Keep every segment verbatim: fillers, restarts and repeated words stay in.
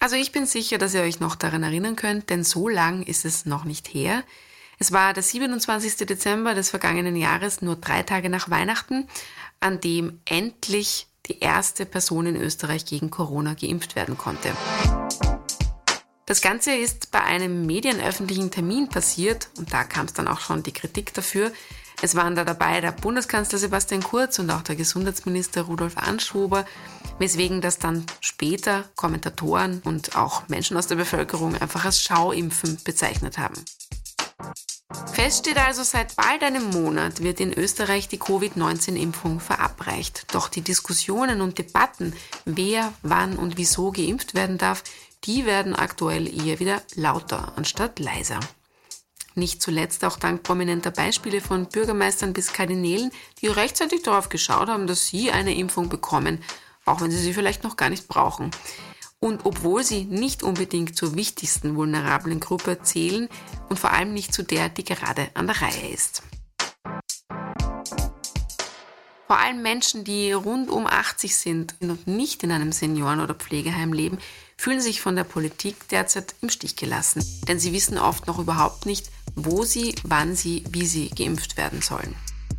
Also ich bin sicher, dass ihr euch noch daran erinnern könnt, denn so lang ist es noch nicht her. Es war der siebenundzwanzigsten Dezember des vergangenen Jahres, nur drei Tage nach Weihnachten, an dem endlich die erste Person in Österreich gegen Corona geimpft werden konnte. Das Ganze ist bei einem medienöffentlichen Termin passiert und da kam es dann auch schon die Kritik dafür. Es waren da dabei der Bundeskanzler Sebastian Kurz und auch der Gesundheitsminister Rudolf Anschober, weswegen das dann später Kommentatoren und auch Menschen aus der Bevölkerung einfach als Schauimpfen bezeichnet haben. Fest steht also, seit bald einem Monat wird in Österreich die Covid neunzehn Impfung verabreicht. Doch die Diskussionen und Debatten, wer, wann und wieso geimpft werden darf, die werden aktuell eher wieder lauter anstatt leiser. Nicht zuletzt auch dank prominenter Beispiele von Bürgermeistern bis Kardinälen, die rechtzeitig darauf geschaut haben, dass sie eine Impfung bekommen, auch wenn sie sie vielleicht noch gar nicht brauchen. Und obwohl sie nicht unbedingt zur wichtigsten vulnerablen Gruppe zählen und vor allem nicht zu der, die gerade an der Reihe ist. Vor allem Menschen, die rund um achtzig sind und nicht in einem Senioren- oder Pflegeheim leben, fühlen sich von der Politik derzeit im Stich gelassen. Denn sie wissen oft noch überhaupt nicht, wo sie, wann sie, wie sie geimpft werden sollen.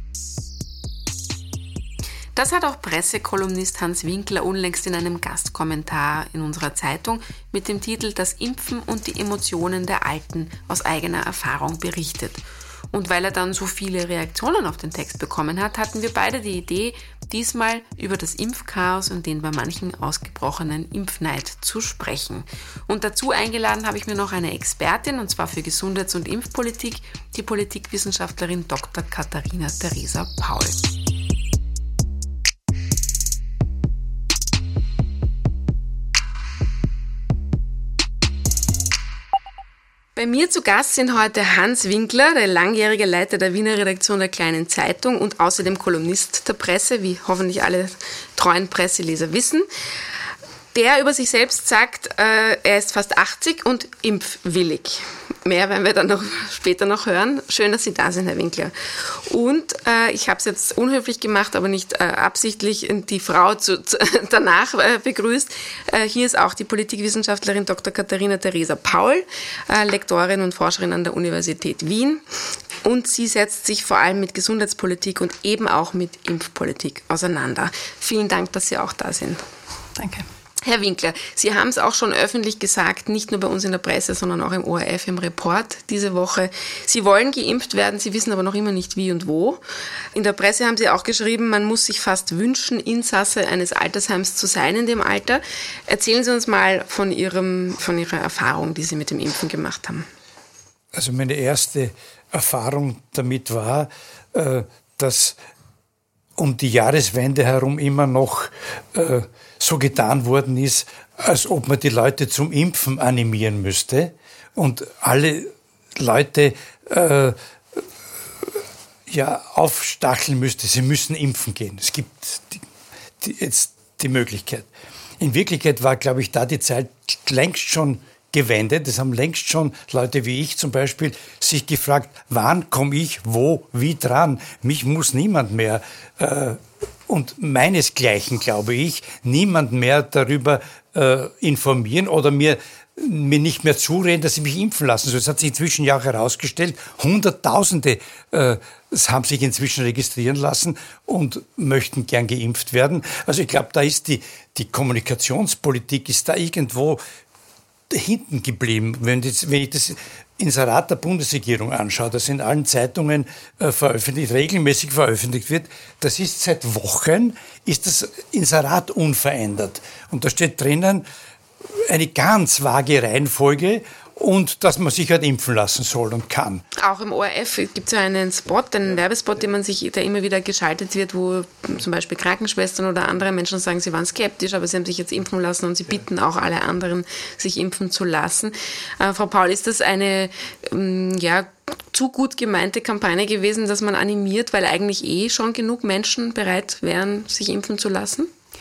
Das hat auch Pressekolumnist Hans Winkler unlängst in einem Gastkommentar in unserer Zeitung mit dem Titel »Das Impfen und die Emotionen der Alten« aus eigener Erfahrung berichtet. Und weil er dann so viele Reaktionen auf den Text bekommen hat, hatten wir beide die Idee, diesmal über das Impfchaos und den bei manchen ausgebrochenen Impfneid zu sprechen. Und dazu eingeladen habe ich mir noch eine Expertin, und zwar für Gesundheits- und Impfpolitik, die Politikwissenschaftlerin Doktor Katharina Theresa Paul. Bei mir zu Gast sind heute Hans Winkler, der langjährige Leiter der Wiener Redaktion der Kleinen Zeitung und außerdem Kolumnist der Presse, wie hoffentlich alle treuen Presseleser wissen, der über sich selbst sagt, äh, er ist fast achtzig und impfwillig. Mehr werden wir dann noch später noch hören. Schön, dass Sie da sind, Herr Winkler. Und äh, ich habe es jetzt unhöflich gemacht, aber nicht äh, absichtlich die Frau zu, zu, danach äh, begrüßt. Äh, hier ist auch die Politikwissenschaftlerin Doktor Katharina Theresa Paul, äh, Lektorin und Forscherin an der Universität Wien. Und sie setzt sich vor allem mit Gesundheitspolitik und eben auch mit Impfpolitik auseinander. Vielen Dank, dass Sie auch da sind. Danke. Herr Winkler, Sie haben es auch schon öffentlich gesagt, nicht nur bei uns in der Presse, sondern auch im O R F, im Report diese Woche. Sie wollen geimpft werden, Sie wissen aber noch immer nicht wie und wo. In der Presse haben Sie auch geschrieben, man muss sich fast wünschen, Insasse eines Altersheims zu sein in dem Alter. Erzählen Sie uns mal von, Ihrem, von Ihrer Erfahrung, die Sie mit dem Impfen gemacht haben. Also meine erste Erfahrung damit war, dass um die Jahreswende herum immer noch äh, so getan worden ist, als ob man die Leute zum Impfen animieren müsste und alle Leute äh, ja, aufstacheln müsste, sie müssen impfen gehen. Es gibt die, die, jetzt die Möglichkeit. In Wirklichkeit war, glaube ich, da die Zeit längst schon gewendet. Es haben längst schon Leute wie ich zum Beispiel sich gefragt, wann komme ich wo, wie dran? Mich muss niemand mehr äh, und meinesgleichen, glaube ich, niemand mehr darüber äh, informieren oder mir, mir nicht mehr zureden, dass ich mich impfen lassen soll. Es hat sich inzwischen ja auch herausgestellt, Hunderttausende äh, haben sich inzwischen registrieren lassen und möchten gern geimpft werden. Also ich glaube, da ist die, die Kommunikationspolitik ist da irgendwo hinten geblieben. Wenn, das, wenn ich das Inserat der Bundesregierung anschaue, das in allen Zeitungen äh, veröffentlicht, regelmäßig veröffentlicht wird, das ist seit Wochen, ist das Inserat unverändert. Und da steht drinnen eine ganz vage Reihenfolge und dass man sich halt impfen lassen soll und kann. Auch im O R F gibt es ja einen Spot, einen Werbespot, den man sich, der immer wieder geschaltet wird, wo zum Beispiel Krankenschwestern oder andere Menschen sagen, sie waren skeptisch, aber sie haben sich jetzt impfen lassen und sie bitten auch alle anderen, sich impfen zu lassen. Äh, Frau Paul, ist das eine ähm, ja, zu gut gemeinte Kampagne gewesen, dass man animiert, weil eigentlich eh schon genug Menschen bereit wären, sich impfen zu lassen?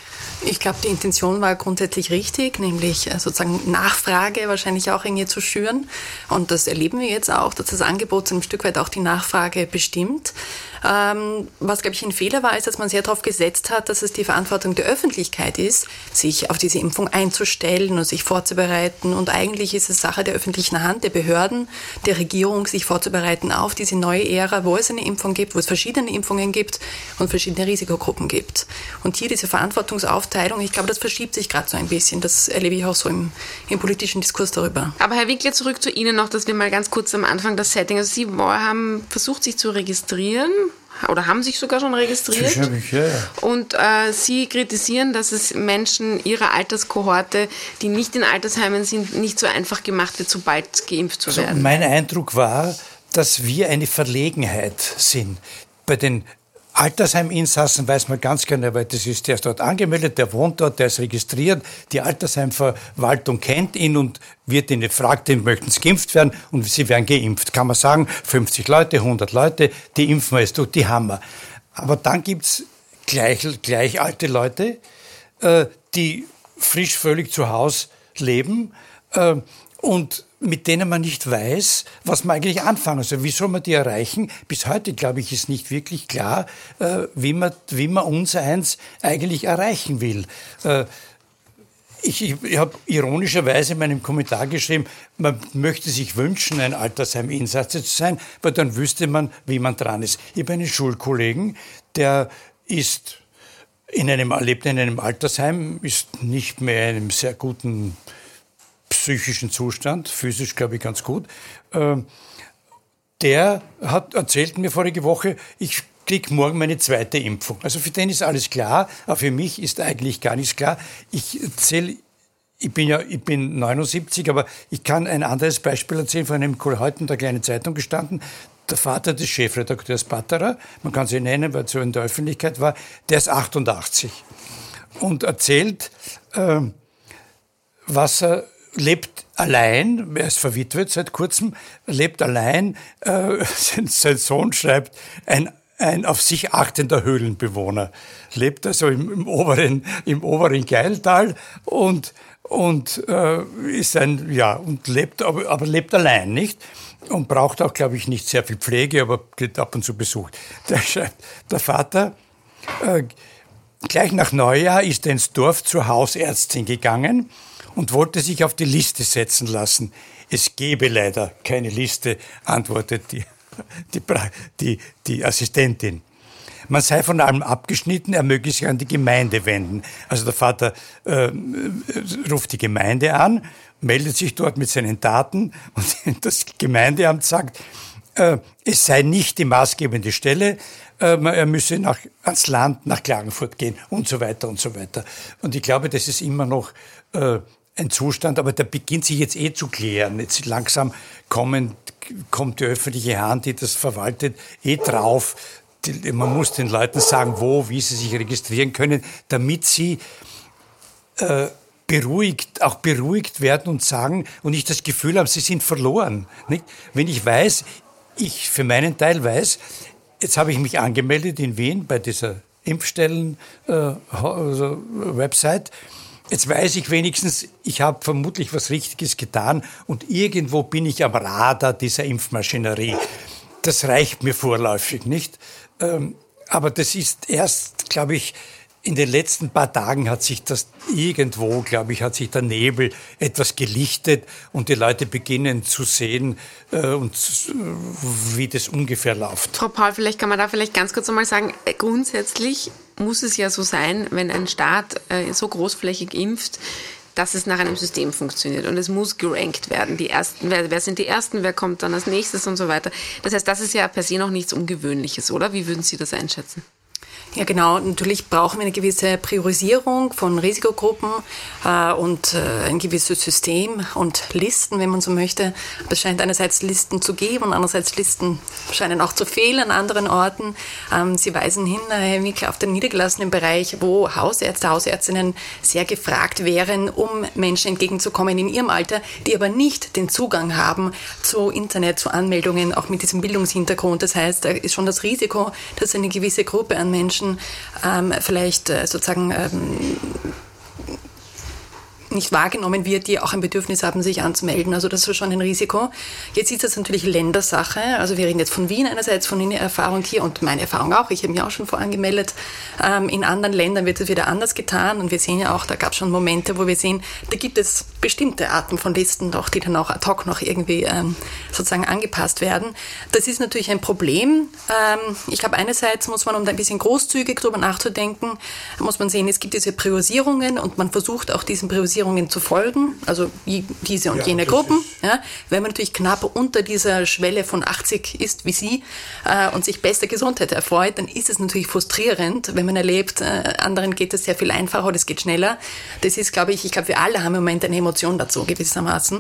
Ich glaube, die Intention war grundsätzlich richtig, nämlich sozusagen Nachfrage wahrscheinlich auch irgendwie zu schüren. Und das erleben wir jetzt auch, dass das Angebot so ein Stück weit auch die Nachfrage bestimmt. Ähm, was, glaube ich, ein Fehler war, ist, dass man sehr darauf gesetzt hat, dass es die Verantwortung der Öffentlichkeit ist, sich auf diese Impfung einzustellen und sich vorzubereiten. Und eigentlich ist es Sache der öffentlichen Hand, der Behörden, der Regierung, sich vorzubereiten auf diese neue Ära, wo es eine Impfung gibt, wo es verschiedene Impfungen gibt und verschiedene Risikogruppen gibt. Und hier diese Verantwortungsaufteilung, ich glaube, das verschiebt sich gerade so ein bisschen. Das erlebe ich auch so im, im politischen Diskurs darüber. Aber Herr Winkler, zurück zu Ihnen noch, dass wir mal ganz kurz am Anfang das Setting, also Sie haben versucht, sich zu registrieren oder haben sich sogar schon registriert. Ich, ja, ja. Und äh, Sie kritisieren, dass es Menschen Ihrer Alterskohorte, die nicht in Altersheimen sind, nicht so einfach gemacht wird, sobald geimpft zu werden. Also mein Eindruck war, dass wir eine Verlegenheit sind. Bei den Altersheiminsassen weiß man ganz genau, weil das ist, der ist dort angemeldet, der wohnt dort, der ist registriert. Die Altersheimverwaltung kennt ihn und wird ihn gefragt, den möchten sie geimpft werden und sie werden geimpft. Kann man sagen, fünfzig Leute, hundert Leute, die impfen wir jetzt durch, die haben wir. Aber dann gibt's gleich, gleich alte Leute, äh, die frisch völlig zu Hause leben äh, und mit denen man nicht weiß, was man eigentlich anfangen soll. Wie soll man die erreichen? Bis heute, glaube ich, ist nicht wirklich klar, äh, wie man, wie man uns eins eigentlich erreichen will. Äh, ich ich, ich habe ironischerweise in meinem Kommentar geschrieben, man möchte sich wünschen, ein Altersheiminsasse zu sein, weil dann wüsste man, wie man dran ist. Ich habe einen Schulkollegen, der ist in einem, lebt in einem Altersheim, ist nicht mehr in einem sehr guten psychischen Zustand, physisch glaube ich ganz gut. Der hat erzählt mir vorige Woche, ich kriege morgen meine zweite Impfung. Also für den ist alles klar, aber für mich ist eigentlich gar nichts klar. Ich erzähle, ich bin ja, ich bin neunundsiebzig, aber ich kann ein anderes Beispiel erzählen von einem heute in der Kleinen Zeitung gestanden. Der Vater des Chefredakteurs Patterer, man kann sie nennen, weil er so in der Öffentlichkeit war, der ist achtundachtzig und erzählt, äh, was er lebt allein, er ist verwitwet seit kurzem, lebt allein, äh, sein Sohn schreibt, ein, ein auf sich achtender Höhlenbewohner, lebt also im, im oberen, im oberen Geiltal und, und äh, ist ein, ja, und lebt, aber, aber lebt allein, nicht? Und braucht auch, glaube ich, nicht sehr viel Pflege, aber geht ab und zu Besuch. Der schreibt, der Vater, äh, gleich nach Neujahr ist er ins Dorf zur Hausärztin gegangen und wollte sich auf die Liste setzen lassen. Es gebe leider keine Liste, antwortet die, die, die, die Assistentin. Man sei von allem abgeschnitten, er möge sich an die Gemeinde wenden. Also der Vater äh, ruft die Gemeinde an, meldet sich dort mit seinen Daten und das Gemeindeamt sagt, äh, es sei nicht die maßgebende Stelle, äh, er müsse nach, ans Land, nach Klagenfurt gehen und so weiter und so weiter. Und ich glaube, das ist immer noch äh, ein Zustand, aber der beginnt sich jetzt eh zu klären. Jetzt langsam kommen, kommt die öffentliche Hand, die das verwaltet, eh drauf. Die, man muss den Leuten sagen, wo, wie sie sich registrieren können, damit sie äh, beruhigt, auch beruhigt werden und sagen und nicht das Gefühl haben, sie sind verloren. Nicht? Wenn ich weiß, ich für meinen Teil weiß, jetzt habe ich mich angemeldet in Wien bei dieser Impfstellen äh, also Website. Jetzt weiß ich wenigstens, ich habe vermutlich was Richtiges getan und irgendwo bin ich am Radar dieser Impfmaschinerie. Das reicht mir vorläufig, nicht? Ähm, aber das ist erst, glaube ich, in den letzten paar Tagen hat sich das irgendwo, glaube ich, hat sich der Nebel etwas gelichtet und die Leute beginnen zu sehen, äh, und, äh, wie das ungefähr läuft. Frau Paul, vielleicht kann man da vielleicht ganz kurz einmal sagen, grundsätzlich muss es ja so sein, wenn ein Staat äh, so großflächig impft, dass es nach einem System funktioniert. Und es muss gerankt werden. Die Ersten, wer, wer sind die Ersten, wer kommt dann als nächstes und so weiter. Das heißt, das ist ja per se noch nichts Ungewöhnliches, oder? Wie würden Sie das einschätzen? Ja, genau. Natürlich brauchen wir eine gewisse Priorisierung von Risikogruppen äh, und äh, ein gewisses System und Listen, wenn man so möchte. Aber es scheint einerseits Listen zu geben und andererseits Listen scheinen auch zu fehlen an anderen Orten. Ähm, Sie weisen hin, Herr Winkler, auf den niedergelassenen Bereich, wo Hausärzte, Hausärztinnen sehr gefragt wären, um Menschen entgegenzukommen in ihrem Alter, die aber nicht den Zugang haben zu Internet, zu Anmeldungen, auch mit diesem Bildungshintergrund. Das heißt, da ist schon das Risiko, dass eine gewisse Gruppe an Menschen ähm, vielleicht äh, sozusagen ähm, nicht wahrgenommen wird, die auch ein Bedürfnis haben, sich anzumelden. Also das ist schon ein Risiko. Jetzt ist das natürlich Ländersache. Also wir reden jetzt von Wien einerseits, von Ihrer Erfahrung hier und meine Erfahrung auch. Ich habe mich auch schon vorangemeldet. Ähm, in anderen Ländern wird es wieder anders getan und wir sehen ja auch, da gab es schon Momente, wo wir sehen, da gibt es bestimmte Arten von Listen doch, die dann auch ad hoc noch irgendwie ähm, sozusagen angepasst werden. Das ist natürlich ein Problem. Ähm, ich glaube, einerseits muss man, um da ein bisschen großzügig drüber nachzudenken, muss man sehen, es gibt diese Priorisierungen und man versucht auch diesen Priorisierungen zu folgen, also diese und ja, jene Gruppen. Ja, wenn man natürlich knapp unter dieser Schwelle von achtzig ist wie Sie äh, und sich bester Gesundheit erfreut, dann ist es natürlich frustrierend, wenn man erlebt, äh, anderen geht es sehr viel einfacher oder es geht schneller. Das ist, glaube ich, ich glaube, wir alle haben im Moment eine Emotion dazu gewissermaßen.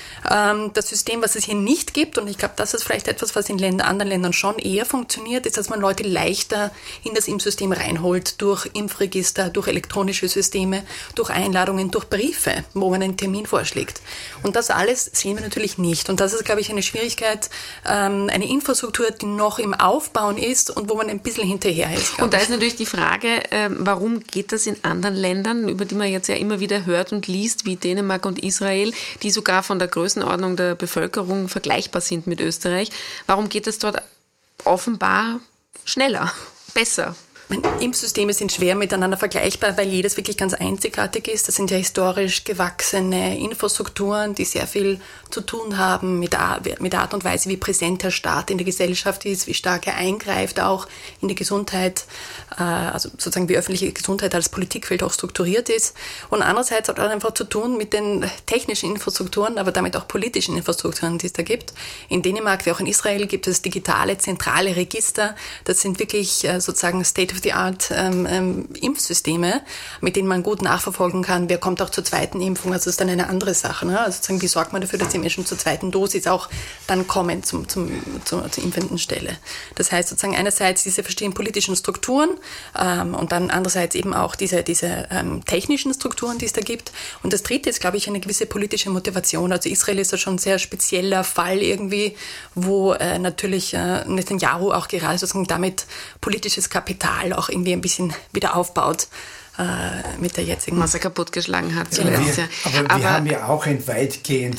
Das System, was es hier nicht gibt, und ich glaube, das ist vielleicht etwas, was in Ländern, anderen Ländern schon eher funktioniert, ist, dass man Leute leichter in das Impfsystem reinholt durch Impfregister, durch elektronische Systeme, durch Einladungen, durch Briefe, wo man einen Termin vorschlägt. Und das alles sehen wir natürlich nicht. Und das ist, glaube ich, eine Schwierigkeit, eine Infrastruktur, die noch im Aufbauen ist und wo man ein bisschen hinterher ist. Und da ist natürlich die Frage, warum geht das in anderen Ländern, über die man jetzt ja immer wieder hört und liest, wie Dänemark und Israel, die sogar von der Größe Ordnung der Bevölkerung vergleichbar sind mit Österreich. Warum geht es dort offenbar schneller, besser? Impfsysteme sind schwer miteinander vergleichbar, weil jedes wirklich ganz einzigartig ist. Das sind ja historisch gewachsene Infrastrukturen, die sehr viel zu tun haben mit der Art und Weise, wie präsent der Staat in der Gesellschaft ist, wie stark er eingreift auch in die Gesundheit, also sozusagen wie öffentliche Gesundheit als Politikfeld auch strukturiert ist. Und andererseits hat das einfach zu tun mit den technischen Infrastrukturen, aber damit auch politischen Infrastrukturen, die es da gibt. In Dänemark wie auch in Israel gibt es digitale, zentrale Register. Das sind wirklich sozusagen State of the Art ähm, ähm, Impfsysteme, mit denen man gut nachverfolgen kann, wer kommt auch zur zweiten Impfung. Also das ist dann eine andere Sache. Ne? Also sozusagen, wie sorgt man dafür, dass die Menschen zur zweiten Dosis auch dann kommen zum, zum, zum, zur impfenden Stelle. Das heißt sozusagen einerseits diese verschiedenen politischen Strukturen ähm, und dann andererseits eben auch diese, diese ähm, technischen Strukturen, die es da gibt. Und das dritte ist, glaube ich, eine gewisse politische Motivation. Also Israel ist da schon ein sehr spezieller Fall irgendwie, wo äh, natürlich äh, Netanyahu auch gerade sozusagen damit politisches Kapital auch irgendwie ein bisschen wieder aufbaut äh, mit der jetzigen... Was er kaputtgeschlagen hat. Ja, wir, ja. Aber, aber wir haben ja auch ein weitgehend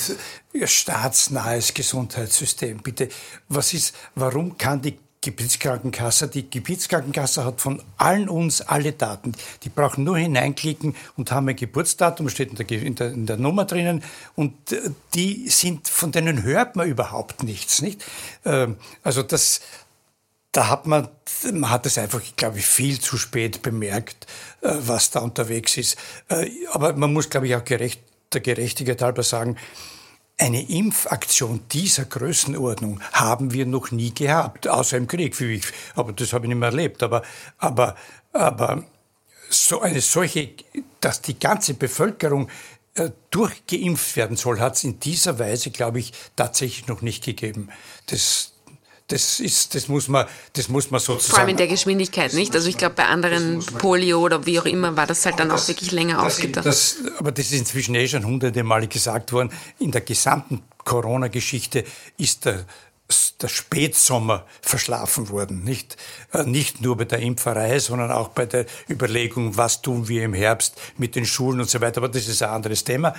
staatsnahes Gesundheitssystem. Bitte, was ist, warum kann die Gebietskrankenkasse, die Gebietskrankenkasse hat von allen uns alle Daten. Die brauchen nur hineinklicken und haben ein Geburtsdatum, steht in der, in der, in der Nummer drinnen und die sind, von denen hört man überhaupt nichts, nicht? Also das... Da hat man, man hat es einfach, glaube ich, viel zu spät bemerkt, was da unterwegs ist. Aber man muss, glaube ich, auch gerecht, der Gerechtigkeit halber sagen, eine Impfaktion dieser Größenordnung haben wir noch nie gehabt, außer im Krieg. Aber das habe ich nicht mehr erlebt. Aber, aber, aber so eine solche, dass die ganze Bevölkerung durchgeimpft werden soll, hat es in dieser Weise, glaube ich, tatsächlich noch nicht gegeben. Das Das ist, das muss man, das muss man sozusagen. Vor allem in der Geschwindigkeit, nicht? Also ich glaube, bei anderen Polio oder wie auch immer war das halt dann das, auch wirklich länger das, aufgedacht. Das, aber das ist inzwischen eh schon hunderte Male gesagt worden. In der gesamten Corona-Geschichte ist der, der Spätsommer verschlafen worden, nicht? Nicht nur bei der Impferei, sondern auch bei der Überlegung, was tun wir im Herbst mit den Schulen und so weiter. Aber das ist ein anderes Thema.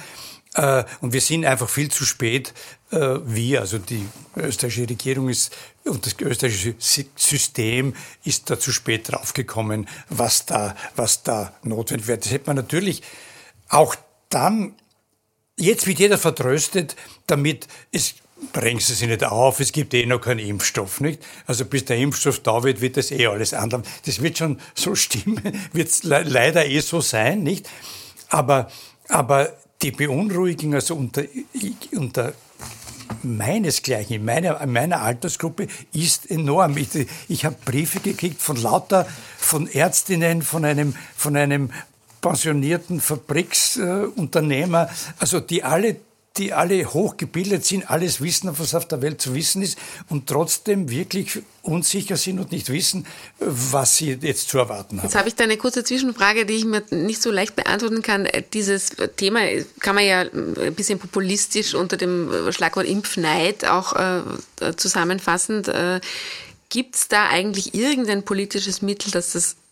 Und wir sind einfach viel zu spät, wir, also die österreichische Regierung ist und das österreichische System ist da zu spät draufgekommen, was da, was da notwendig wäre. Das hätte man natürlich auch dann, jetzt wird jeder vertröstet, damit es bringen Sie sich nicht auf, es gibt eh noch keinen Impfstoff, nicht? Also bis der Impfstoff da wird, wird das eh alles anders. Das wird schon so stimmen, wird es le- leider eh so sein, nicht? Aber, aber die Beunruhigung, also unter, unter meinesgleichen, in meiner, in meiner Altersgruppe, ist enorm. Ich, ich habe Briefe gekriegt von lauter, von Ärztinnen, von einem, von einem pensionierten Fabriksunternehmer, also die alle, die alle hochgebildet sind, alles wissen, was auf der Welt zu wissen ist und trotzdem wirklich unsicher sind und nicht wissen, was sie jetzt zu erwarten haben. Jetzt habe ich da eine kurze Zwischenfrage, die ich mir nicht so leicht beantworten kann. Dieses Thema kann man ja ein bisschen populistisch unter dem Schlagwort Impfneid auch äh, zusammenfassend. Äh, gibt es da eigentlich irgendein politisches Mittel, das das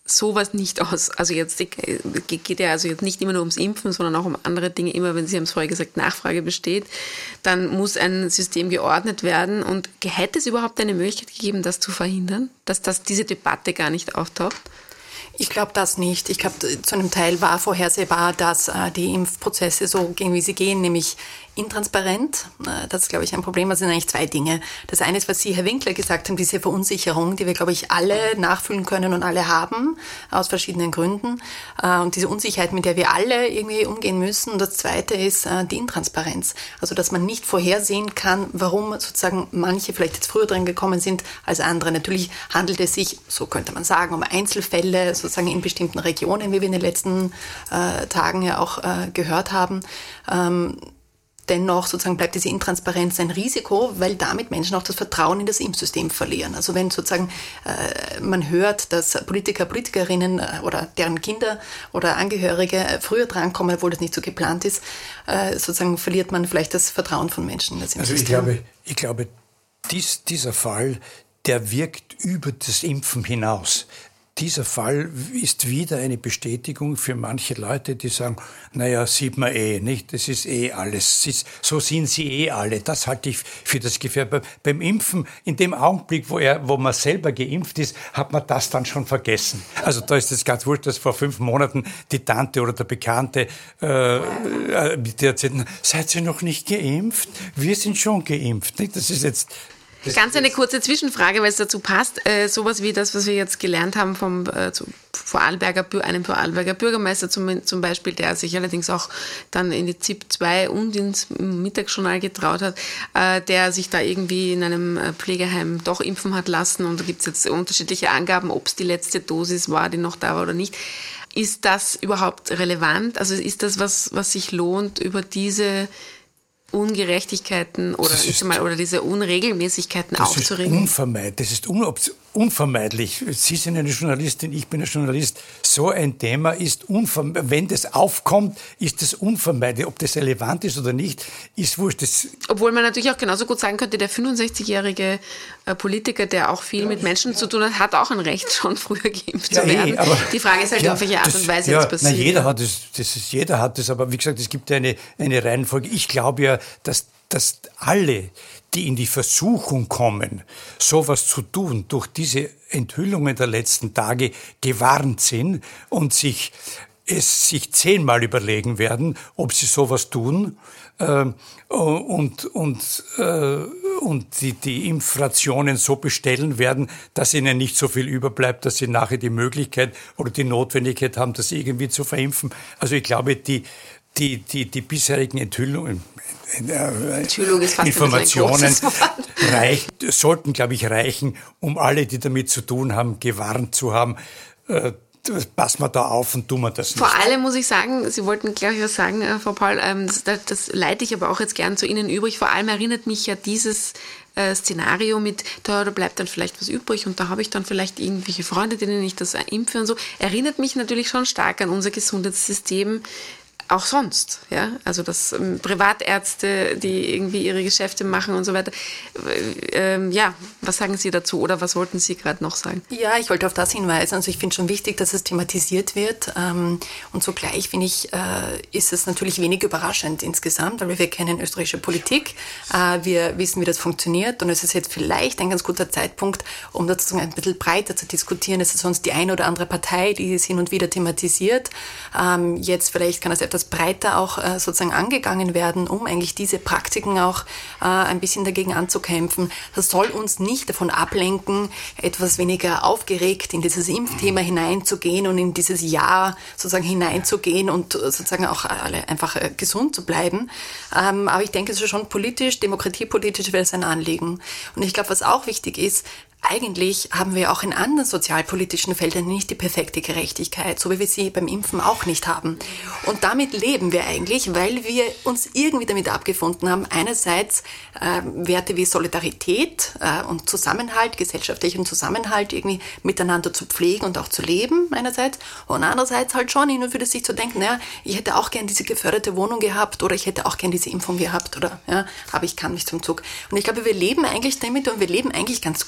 sowas nicht aus. Also jetzt geht ja also jetzt nicht immer nur ums Impfen, sondern auch um andere Dinge. Immer, wenn Sie haben es vorher gesagt, Nachfrage besteht, dann muss ein System geordnet werden. Und hätte es überhaupt eine Möglichkeit gegeben, das zu verhindern, dass das, diese Debatte gar nicht auftaucht? Ich glaube das nicht. Ich glaube, zu einem Teil war vorhersehbar, dass äh, die Impfprozesse so gehen, wie sie gehen, nämlich intransparent. Äh, das ist, glaube ich, ein Problem. Das sind eigentlich zwei Dinge. Das eine ist, was Sie, Herr Winkler, gesagt haben, diese Verunsicherung, die wir, glaube ich, alle nachfühlen können und alle haben, aus verschiedenen Gründen. Äh, und diese Unsicherheit, mit der wir alle irgendwie umgehen müssen. Und das zweite ist äh, die Intransparenz. Also, dass man nicht vorhersehen kann, warum sozusagen manche vielleicht jetzt früher dran gekommen sind als andere. Natürlich handelt es sich, so könnte man sagen, um Einzelfälle, sozusagen in bestimmten Regionen, wie wir in den letzten äh, Tagen ja auch äh, gehört haben. Ähm, dennoch sozusagen bleibt diese Intransparenz ein Risiko, weil damit Menschen auch das Vertrauen in das Impfsystem verlieren. Also wenn sozusagen äh, man hört, dass Politiker, Politikerinnen äh, oder deren Kinder oder Angehörige äh, früher drankommen, obwohl das nicht so geplant ist, äh, sozusagen verliert man vielleicht das Vertrauen von Menschen in das Impfsystem. Also ich glaube, ich glaube dies, dieser Fall, der wirkt über das Impfen hinaus. Dieser Fall ist wieder eine Bestätigung für manche Leute, die sagen, naja, sieht man eh, nicht? Das ist eh alles. Ist, so sind sie eh alle. Das halte ich für das Gefähr. Beim Impfen, in dem Augenblick, wo er, wo man selber geimpft ist, hat man das dann schon vergessen. Also da ist es ganz wurscht, dass vor fünf Monaten die Tante oder der Bekannte, äh, die erzählt, seid ihr noch nicht geimpft? Wir sind schon geimpft, nicht? Das ist jetzt, Das Ganz eine kurze Zwischenfrage, weil es dazu passt. Äh, sowas wie das, was wir jetzt gelernt haben vom äh, zu Vorarlberger, einem Vorarlberger Bürgermeister zum, zum Beispiel, der sich allerdings auch dann in die ZIP zwei und ins Mittagsjournal getraut hat, äh, der sich da irgendwie in einem Pflegeheim doch impfen hat lassen. Und da gibt es jetzt unterschiedliche Angaben, ob es die letzte Dosis war, die noch da war oder nicht. Ist das überhaupt relevant? Also ist das was, was sich lohnt, über diese Ungerechtigkeiten oder, ist, mal, oder diese Unregelmäßigkeiten das aufzuregen? Ist unvermeid, das ist un, unvermeidlich. Sie sind eine Journalistin, ich bin ein Journalist. So ein Thema ist unvermeidlich. Wenn das aufkommt, ist das unvermeidlich. Ob das relevant ist oder nicht, ist wurscht. Das Obwohl man natürlich auch genauso gut sagen könnte, der fünfundsechzigjährige Politiker, der auch viel ja, mit Menschen ja. zu tun hat, hat auch ein Recht, schon früher geimpft ja, zu werden. Eh, aber die Frage ist halt, ja, auf welche Art das, und Weise ja, das passiert. Na, jeder hat es, das ist, jeder hat es, aber wie gesagt, es gibt eine, eine Reihenfolge. Ich glaube ja, dass, dass alle, die in die Versuchung kommen, sowas zu tun, durch diese Enthüllungen der letzten Tage gewarnt sind und sich es sich zehnmal überlegen werden, ob sie sowas tun äh, und, und, äh, und die, die Impfrationen so bestellen werden, dass ihnen nicht so viel überbleibt, dass sie nachher die Möglichkeit oder die Notwendigkeit haben, das irgendwie zu verimpfen. Also ich glaube, die, die, die, die bisherigen Enthüllungen, Enthüllung ist fast Informationen reich, sollten, glaube ich, reichen, um alle, die damit zu tun haben, gewarnt zu haben, äh, passen wir da auf und tun wir das nicht. Vor allem muss ich sagen, Sie wollten gleich was sagen, Frau Paul, das, das leite ich aber auch jetzt gern zu Ihnen übrig. Vor allem erinnert mich ja dieses äh, Szenario mit, da, da bleibt dann vielleicht was übrig und da habe ich dann vielleicht irgendwelche Freunde, denen ich das impfe und so. Erinnert mich natürlich schon stark an unser Gesundheitssystem, auch sonst, ja, also dass ähm, Privatärzte, die irgendwie ihre Geschäfte machen und so weiter. Ähm, ja, was sagen Sie dazu oder was wollten Sie gerade noch sagen? Ja, ich wollte auf das hinweisen. Also ich finde schon wichtig, dass es thematisiert wird ähm, und zugleich finde ich, äh, ist es natürlich wenig überraschend insgesamt, weil wir kennen österreichische Politik, äh, wir wissen, wie das funktioniert und es ist jetzt vielleicht ein ganz guter Zeitpunkt, um dazu ein bisschen breiter zu diskutieren. Es ist sonst die eine oder andere Partei, die es hin und wieder thematisiert. Ähm, jetzt vielleicht kann das etwas breiter auch äh, sozusagen angegangen werden, um eigentlich diese Praktiken auch äh, ein bisschen dagegen anzukämpfen. Das soll uns nicht davon ablenken, etwas weniger aufgeregt in dieses Impfthema hineinzugehen und in dieses Jahr sozusagen hineinzugehen und sozusagen auch alle einfach äh, gesund zu bleiben. Ähm, aber ich denke, es ist schon politisch, demokratiepolitisch wäre es ein Anliegen. Und ich glaube, was auch wichtig ist, eigentlich haben wir auch in anderen sozialpolitischen Feldern nicht die perfekte Gerechtigkeit, so wie wir sie beim Impfen auch nicht haben. Und damit leben wir eigentlich, weil wir uns irgendwie damit abgefunden haben, einerseits äh, Werte wie Solidarität äh, und Zusammenhalt, gesellschaftlichen Zusammenhalt irgendwie miteinander zu pflegen und auch zu leben einerseits und andererseits halt schon hin und wieder sich zu denken, naja, ich hätte auch gern diese geförderte Wohnung gehabt oder ich hätte auch gern diese Impfung gehabt oder ja, aber ich kann nicht zum Zug. Und ich glaube, wir leben eigentlich damit und wir leben eigentlich ganz gut damit.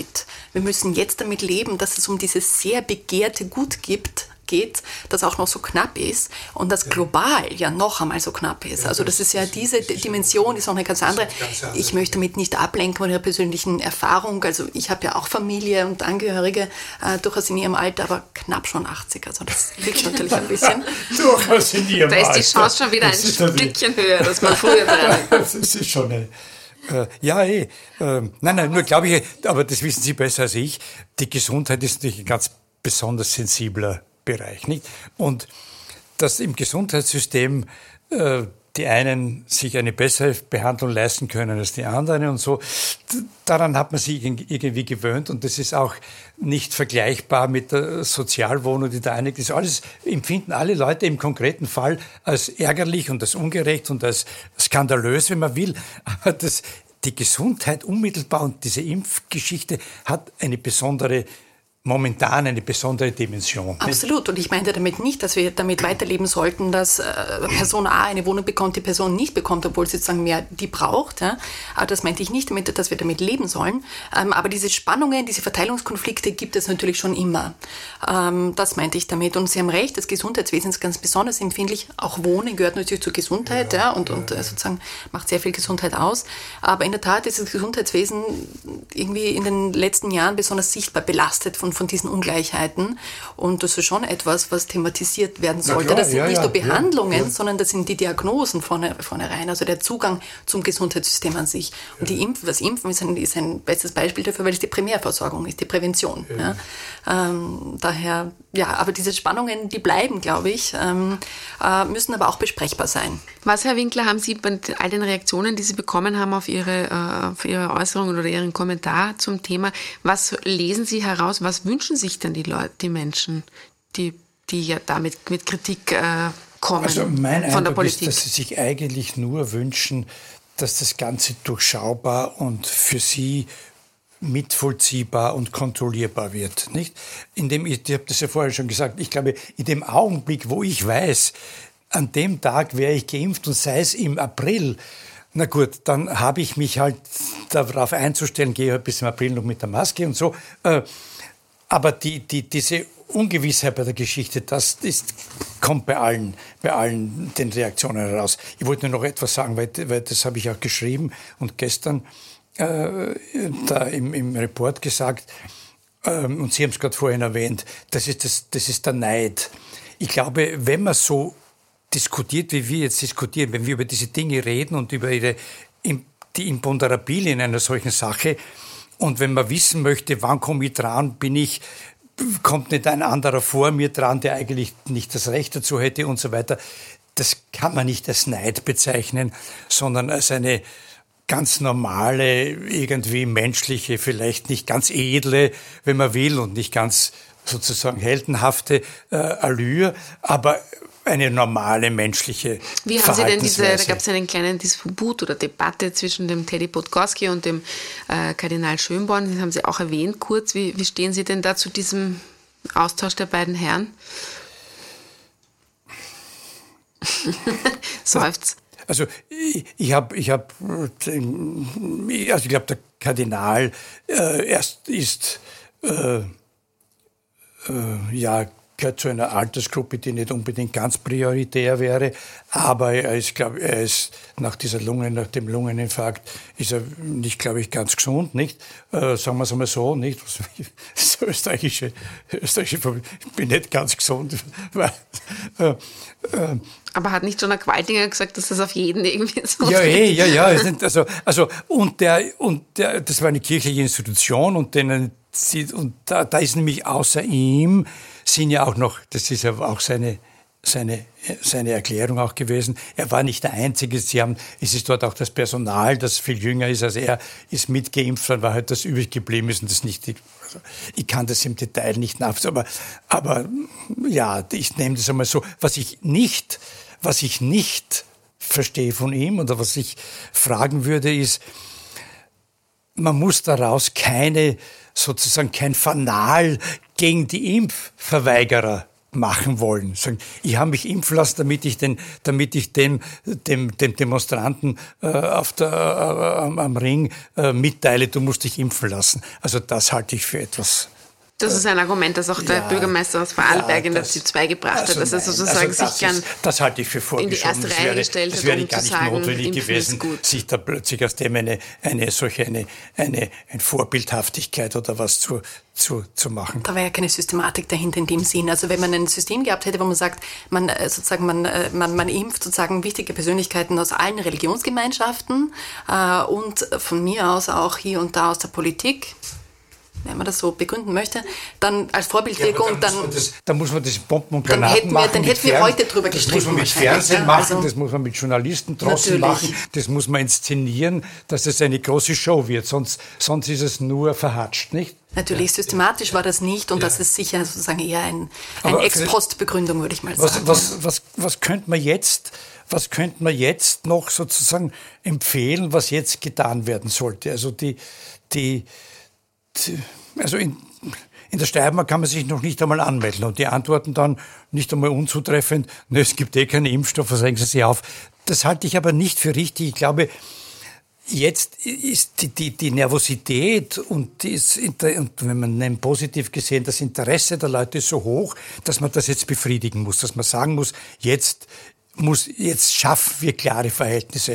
damit. Wir müssen jetzt damit leben, dass es um dieses sehr begehrte Gut gibt, geht, das auch noch so knapp ist und das global ja noch einmal so knapp ist. Also das ist ja diese Dimension, ist auch eine ganz andere. Ich möchte damit nicht ablenken von ihrer persönlichen Erfahrung. Also ich habe ja auch Familie und Angehörige, äh, durchaus in ihrem Alter, aber knapp schon achtzig. Also das liegt natürlich ein bisschen. Durchaus in ihrem Alter. Da ist die Chance schon wieder ein Stückchen höher, dass man früher dran ist. Das ist schon eine... Äh, ja, eh. Äh, nein, nein, nur glaube ich, aber das wissen Sie besser als ich, die Gesundheit ist natürlich ein ganz besonders sensibler Bereich, nicht? Und dass im Gesundheitssystem äh, die einen sich eine bessere Behandlung leisten können als die anderen und so, daran hat man sich irgendwie gewöhnt und das ist auch nicht vergleichbar mit der Sozialwohnung, die da einig ist. Alles empfinden alle Leute im konkreten Fall als ärgerlich und als ungerecht und als skandalös, wenn man will. Aber das, die Gesundheit unmittelbar und diese Impfgeschichte hat eine besondere momentan eine besondere Dimension. Absolut. Und ich meinte damit nicht, dass wir damit weiterleben sollten, dass äh, Person A eine Wohnung bekommt, die Person nicht bekommt, obwohl sie sozusagen mehr die braucht. Ja? Aber das meinte ich nicht damit, dass wir damit leben sollen. Ähm, aber diese Spannungen, diese Verteilungskonflikte gibt es natürlich schon immer. Ähm, das meinte ich damit. Und Sie haben recht, das Gesundheitswesen ist ganz besonders empfindlich. Auch Wohnen gehört natürlich zur Gesundheit, ja, ja, und, und äh, sozusagen macht sehr viel Gesundheit aus. Aber in der Tat ist das Gesundheitswesen irgendwie in den letzten Jahren besonders sichtbar belastet von von diesen Ungleichheiten. Und das ist schon etwas, was thematisiert werden sollte. Klar, das sind ja, nicht ja, nur Behandlungen, ja, ja. sondern das sind die Diagnosen vorne, vornherein, also der Zugang zum Gesundheitssystem an sich. Und die Impf, das Impfen ist ein, ist ein bestes Beispiel dafür, weil es die Primärversorgung ist, die Prävention. Ja. Ja. Ähm, daher, ja, aber diese Spannungen, die bleiben, glaube ich, ähm, äh, müssen aber auch besprechbar sein. Was, Herr Winkler, haben Sie bei all den Reaktionen, die Sie bekommen haben auf Ihre, äh, auf Ihre Äußerungen oder Ihren Kommentar zum Thema, was lesen Sie heraus, was wünschen sich denn die Leute, die Menschen, die, die ja damit mit Kritik äh, kommen also mein von der Eindruck Politik? Ist, dass sie sich eigentlich nur wünschen, dass das Ganze durchschaubar und für sie mitvollziehbar und kontrollierbar wird. Nicht? In dem, ich habe das ja vorher schon gesagt, ich glaube, in dem Augenblick, wo ich weiß, an dem Tag wäre ich geimpft und sei es im April, na gut, dann habe ich mich halt darauf einzustellen, gehe halt bis im April noch mit der Maske und so. Aber die, die, diese Ungewissheit bei der Geschichte, das ist, kommt bei allen, bei allen den Reaktionen heraus. Ich wollte nur noch etwas sagen, weil, weil das habe ich auch geschrieben und gestern äh, da im, im Report gesagt, ähm, und Sie haben es gerade vorhin erwähnt, das ist, das, das ist der Neid. Ich glaube, wenn man so diskutiert, wie wir jetzt diskutieren, wenn wir über diese Dinge reden und über ihre, die Imponderabilien einer solchen Sache, und wenn man wissen möchte, wann komme ich dran, bin ich, kommt nicht ein anderer vor mir dran, der eigentlich nicht das Recht dazu hätte und so weiter. Das kann man nicht als Neid bezeichnen, sondern als eine ganz normale, irgendwie menschliche, vielleicht nicht ganz edle, wenn man will, und nicht ganz sozusagen heldenhafte äh, Allure, aber eine normale menschliche Wie haben Sie denn diese, da gab es einen kleinen Disput oder Debatte zwischen dem Teddy Podgorski und dem äh, Kardinal Schönborn, das haben Sie auch erwähnt kurz. Wie, wie stehen Sie denn da zu diesem Austausch der beiden Herren? Seufzt. Also ich, ich habe, ich hab, also ich glaube, der Kardinal äh, erst ist äh, äh, ja gehört zu einer Altersgruppe, die nicht unbedingt ganz prioritär wäre, aber er ist, glaube ich, er ist nach dieser Lungen, nach dem Lungeninfarkt, ist er nicht, glaube ich, ganz gesund, nicht? Äh, sagen wir es einmal so, nicht? Das österreichische, österreichische, ich bin nicht ganz gesund. äh, äh, aber hat nicht schon der Qualtinger gesagt, dass das auf jeden irgendwie so ja, hey, ja, ja, also, also, und der, und der, das war eine kirchliche Institution und denen, und da, da ist nämlich außer ihm sind ja auch noch, das ist ja auch seine, seine, seine Erklärung auch gewesen, er war nicht der Einzige, sie haben, es ist dort auch das Personal, das viel jünger ist als er, ist mitgeimpft, dann war halt das übrig geblieben ist und das nicht, also ich kann das im Detail nicht nachvollziehen, aber, aber ja, ich nehme das einmal so, was ich nicht, was ich nicht verstehe von ihm oder was ich fragen würde ist, man muss daraus keine, sozusagen kein Fanal gegen die Impfverweigerer machen wollen. Sagen, ich habe mich impfen lassen, damit ich den, damit ich dem, dem, dem Demonstranten äh, auf der, äh, am, am Ring äh, mitteile, du musst dich impfen lassen. Also das halte ich für etwas. Das ist ein Argument, das auch der ja, Bürgermeister aus Vorarlberg ja, in der Z zwei gebracht also hat, dass er sozusagen also sich gern das halte ich für in die erste Reihe wäre, gestellt hat, es wäre um gar zu nicht sagen, notwendig gewesen, sich da plötzlich aus dem eine, eine solche eine, eine, eine Vorbildhaftigkeit oder was zu, zu, zu machen. Da war ja keine Systematik dahinter in dem Sinn. Also wenn man ein System gehabt hätte, wo man sagt, man sozusagen man, man, man impft sozusagen wichtige Persönlichkeiten aus allen Religionsgemeinschaften äh, und von mir aus auch hier und da aus der Politik, wenn man das so begründen möchte, dann als Vorbildwirkung, ja, dann, dann, das, dann muss man das Bomben und Granaten dann hätten wir, machen. Dann hätten wir Fern, heute drüber gestritten. Das muss man mit Fernsehen machen, also, das muss man mit Journalisten draußen machen, das muss man inszenieren, dass es eine große Show wird, sonst, sonst ist es nur verhatscht, nicht? Natürlich, ja. systematisch war das nicht und ja. das ist sicher sozusagen eher ein, ein Ex-Post-Begründung, würde ich mal sagen. Was, was, was, was könnte man jetzt, was könnte man jetzt noch sozusagen empfehlen, was jetzt getan werden sollte? Also die, die, die also in, in der Steiermark kann man sich noch nicht einmal anmelden und die antworten dann nicht einmal unzutreffend, ne, es gibt eh keine Impfstoffe, sagen Sie sich auf. Das halte ich aber nicht für richtig. Ich glaube, jetzt ist die, die, die Nervosität und, das, und wenn man nennt positiv gesehen, das Interesse der Leute so hoch, dass man das jetzt befriedigen muss, dass man sagen muss, jetzt muss, jetzt schaffen wir klare Verhältnisse.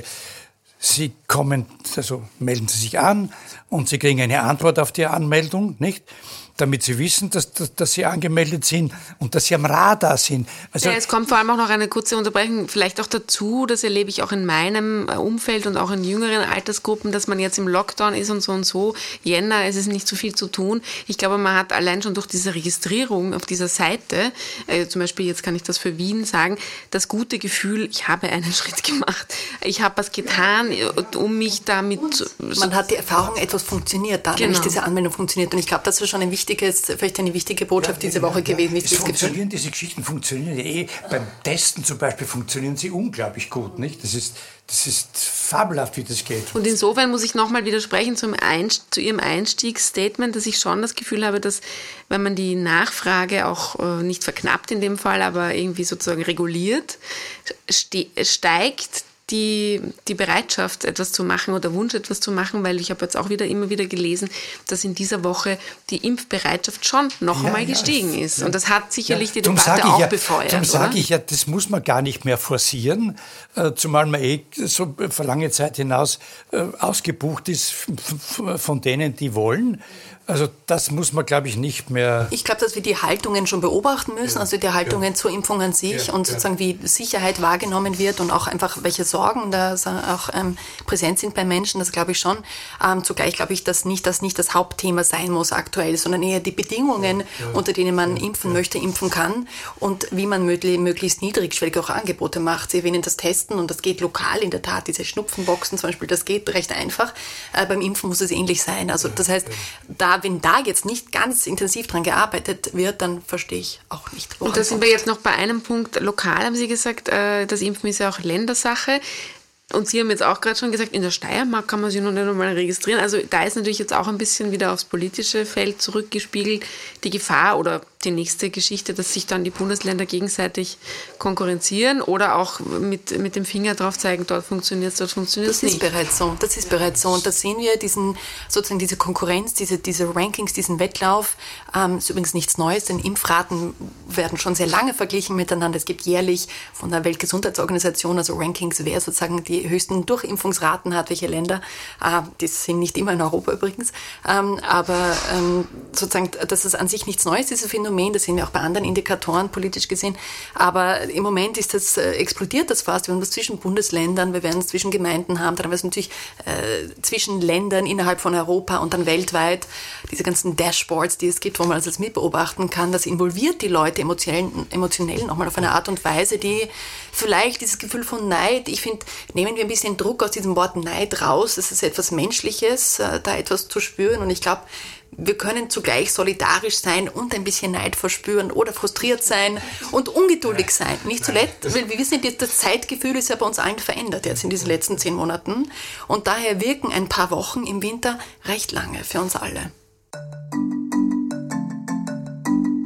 Sie kommen, also melden Sie sich an und Sie kriegen eine Antwort auf die Anmeldung, nicht? Damit Sie wissen, dass, dass, dass Sie angemeldet sind und dass Sie am Radar sind. Also ja, es kommt vor allem auch noch eine kurze Unterbrechung vielleicht auch dazu, das erlebe ich auch in meinem Umfeld und auch in jüngeren Altersgruppen, dass man jetzt im Lockdown ist und so und so. Jänner, es ist nicht so viel zu tun. Ich glaube, man hat allein schon durch diese Registrierung auf dieser Seite, äh, zum Beispiel jetzt kann ich das für Wien sagen, das gute Gefühl, ich habe einen Schritt gemacht. Ich habe was getan, um mich damit... Man hat die Erfahrung, etwas funktioniert da, genau. Nämlich diese Anmeldung funktioniert. Und ich glaube, das ist schon ein wichtiges, vielleicht eine wichtige Botschaft ja, diese Woche ja, gewesen. Es funktionieren, diese Geschichten funktionieren ja eh. Beim Testen zum Beispiel funktionieren sie unglaublich gut, nicht? Das ist, das ist fabelhaft, wie das geht. Und insofern muss ich nochmal widersprechen zum Einst- zu Ihrem Einstiegsstatement, dass ich schon das Gefühl habe, dass, wenn man die Nachfrage auch äh, nicht verknappt in dem Fall, aber irgendwie sozusagen reguliert, ste- steigt Die, die Bereitschaft, etwas zu machen oder Wunsch, etwas zu machen, weil ich habe jetzt auch wieder immer wieder gelesen, dass in dieser Woche die Impfbereitschaft schon noch ja, einmal ja, gestiegen ist. Ja. Und das hat sicherlich ja, die Debatte auch ja, befeuert. Darum sage ich ja, das muss man gar nicht mehr forcieren, äh, zumal man eh so für lange Zeit hinaus äh, ausgebucht ist f- von denen, die wollen. Also das muss man, glaube ich, nicht mehr... Ich glaube, dass wir die Haltungen schon beobachten müssen, ja, also die Haltungen ja. zur Impfung an sich ja, und sozusagen ja. wie Sicherheit wahrgenommen wird und auch einfach welche Sorgen da auch ähm, präsent sind bei Menschen, das glaube ich schon. Ähm, zugleich glaube ich, dass nicht, dass nicht das Hauptthema sein muss aktuell, sondern eher die Bedingungen, ja, ja. unter denen man impfen ja. möchte, impfen kann und wie man möglich, möglichst niedrigschwellig auch Angebote macht. Sie erwähnen das Testen und das geht lokal in der Tat, diese Schnupfenboxen zum Beispiel, das geht recht einfach. Äh, beim Impfen muss es ähnlich sein. Also das heißt, da wenn da jetzt nicht ganz intensiv dran gearbeitet wird, dann verstehe ich auch nicht. Und da sind wir jetzt noch bei einem Punkt. Lokal haben Sie gesagt, das Impfen ist ja auch Ländersache. Und Sie haben jetzt auch gerade schon gesagt, in der Steiermark kann man sich noch nicht einmal registrieren. Also da ist natürlich jetzt auch ein bisschen wieder aufs politische Feld zurückgespiegelt die Gefahr oder die nächste Geschichte, dass sich dann die Bundesländer gegenseitig konkurrenzieren oder auch mit, mit dem Finger drauf zeigen, dort funktioniert es, dort funktioniert es nicht. Das ist bereits so. Das ist bereits so. Und da sehen wir diesen, sozusagen diese Konkurrenz, diese, diese Rankings, diesen Wettlauf. Ähm, ist übrigens nichts Neues, denn Impfraten werden schon sehr lange verglichen miteinander. Es gibt jährlich von der Weltgesundheitsorganisation, also Rankings, wer sozusagen die höchsten Durchimpfungsraten hat, welche Länder. Äh, das sind nicht immer in Europa übrigens. Ähm, aber ähm, sozusagen, das ist an sich nichts Neues, dieses Phänomen. Das sehen wir auch bei anderen Indikatoren politisch gesehen. Aber im Moment ist das, äh, explodiert das fast. Wir haben das zwischen Bundesländern, wir werden es zwischen Gemeinden haben, dann haben wir es natürlich äh, zwischen Ländern innerhalb von Europa und dann weltweit. Diese ganzen Dashboards, die es gibt, wo man das mitbeobachten kann, das involviert die Leute emotionell, emotionell nochmal auf eine Art und Weise, die vielleicht dieses Gefühl von Neid, ich finde, nehmen wir ein bisschen Druck aus diesem Wort Neid raus. Es ist etwas Menschliches, äh, da etwas zu spüren. Und ich glaube, wir können zugleich solidarisch sein und ein bisschen Neid verspüren oder frustriert sein und ungeduldig sein. Nicht zuletzt, weil wir wissen, das Zeitgefühl ist ja bei uns allen verändert jetzt in diesen letzten zehn Monaten. Und daher wirken ein paar Wochen im Winter recht lange für uns alle.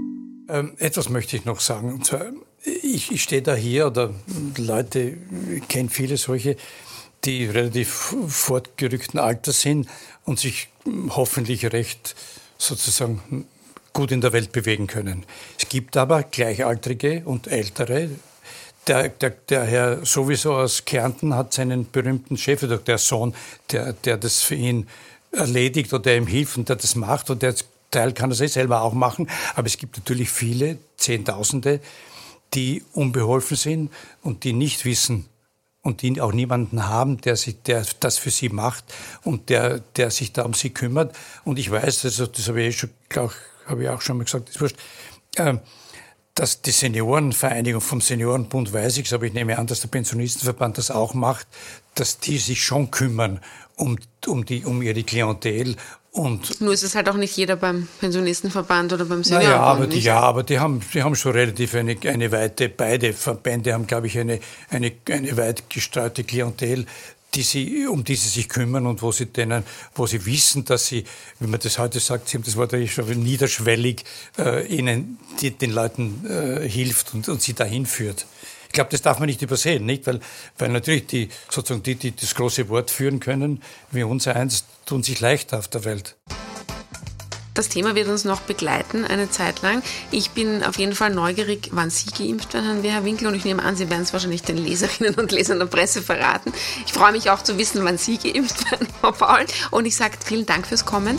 Ähm, etwas möchte ich noch sagen. Und zwar, ich, ich stehe da hier, oder Leute, ich kenne viele solche, die relativ fortgerückten Alters sind und sich hoffentlich recht sozusagen gut in der Welt bewegen können. Es gibt aber Gleichaltrige und Ältere. Der, der, der Herr sowieso aus Kärnten hat seinen berühmten Chef, oder der Sohn, der, der das für ihn erledigt oder der ihm hilft und der das macht. Und der Teil kann das eh selber auch machen. Aber es gibt natürlich viele, Zehntausende, die unbeholfen sind und die nicht wissen und die auch niemanden haben, der, sich, der das für sie macht und der, der sich da um sie kümmert. Und ich weiß, also das habe ich, eh schon, auch, habe ich auch schon mal gesagt, das ist wurscht, äh, dass die Seniorenvereinigung vom Seniorenbund, weiß ich, aber ich nehme an, dass der Pensionistenverband das auch macht, dass die sich schon kümmern um, um, die, um ihre Klientel. Und nur ist es halt auch nicht jeder beim Pensionistenverband oder beim Seniorenbund. Naja, aber die, ja, aber die haben, die haben schon relativ eine, eine weite, beide Verbände haben, glaube ich, eine, eine, eine weit gestreute Klientel, die sie, um die sie sich kümmern und wo sie denen, wo sie wissen, dass sie, wie man das heute sagt, sie haben das Wort eigentlich schon niederschwellig, äh, ihnen, die, den Leuten äh, hilft und, und sie dahin führt. Ich glaube, das darf man nicht übersehen, nicht? Weil, weil natürlich die, sozusagen die, die das große Wort führen können, wie unser eins, tun sich leichter auf der Welt. Das Thema wird uns noch begleiten eine Zeit lang. Ich bin auf jeden Fall neugierig, wann Sie geimpft werden, Herr Winkel, und ich nehme an, Sie werden es wahrscheinlich den Leserinnen und Lesern der Presse verraten. Ich freue mich auch zu wissen, wann Sie geimpft werden, Frau Paul. Und ich sage vielen Dank fürs Kommen.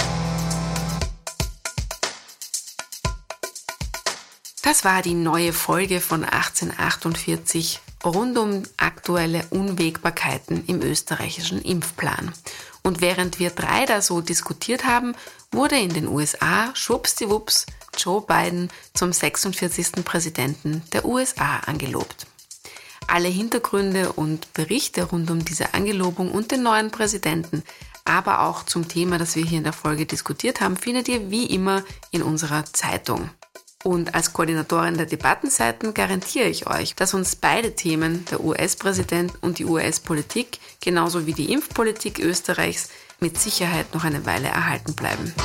Das war die neue Folge von achtzehnhundertachtundvierzig rund um aktuelle Unwägbarkeiten im österreichischen Impfplan. Und während wir drei da so diskutiert haben, wurde in den U S A schwuppsdiwupps Joe Biden zum sechsundvierzigsten Präsidenten der U S A angelobt. Alle Hintergründe und Berichte rund um diese Angelobung und den neuen Präsidenten, aber auch zum Thema, das wir hier in der Folge diskutiert haben, findet ihr wie immer in unserer Zeitung. Und als Koordinatorin der Debattenseiten garantiere ich euch, dass uns beide Themen, der U S-Präsident und die U S-Politik, genauso wie die Impfpolitik Österreichs, mit Sicherheit noch eine Weile erhalten bleiben.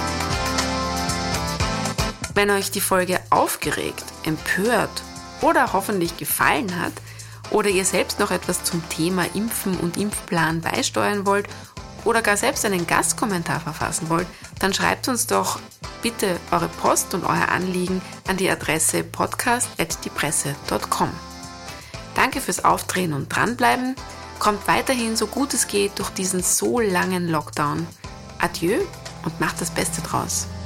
Wenn euch die Folge aufgeregt, empört oder hoffentlich gefallen hat oder ihr selbst noch etwas zum Thema Impfen und Impfplan beisteuern wollt oder gar selbst einen Gastkommentar verfassen wollt, dann schreibt uns doch bitte eure Post und euer Anliegen an die Adresse podcast at diepresse punkt com. Danke fürs Aufdrehen und Dranbleiben. Kommt weiterhin so gut es geht durch diesen so langen Lockdown. Adieu und macht das Beste draus.